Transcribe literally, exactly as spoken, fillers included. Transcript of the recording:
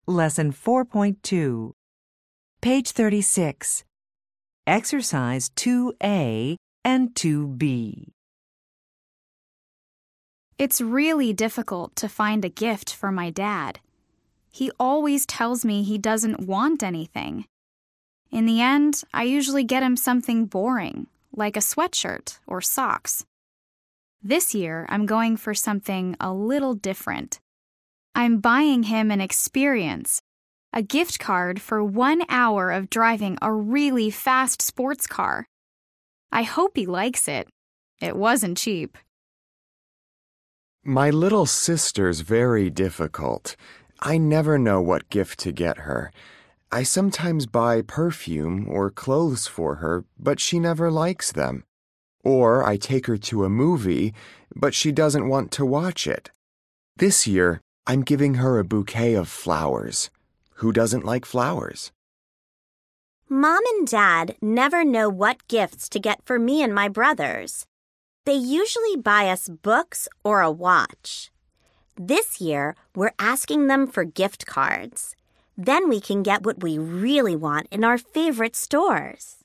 Lesson four point two. Page thirty-six. Exercise two A and two B. It's really difficult to find a gift for my dad. He always tells me he doesn't want anything. In the end, I usually get him something boring, like a sweatshirt or socks. This year, I'm going for something a little different. I'm buying him an experience, a gift card for one hour of driving a really fast sports car. I hope he likes it. It wasn't cheap. My little sister's very difficult. I never know what gift to get her. I sometimes buy perfume or clothes for her, but she never likes them. Or I take her to a movie, but she doesn't want to watch it. This year, I'm giving her a bouquet of flowers. Who doesn't like flowers? Mom and Dad never know what gifts to get for me and my brothers. They usually buy us books or a watch. This year, we're asking them for gift cards. Then we can get what we really want in our favorite stores.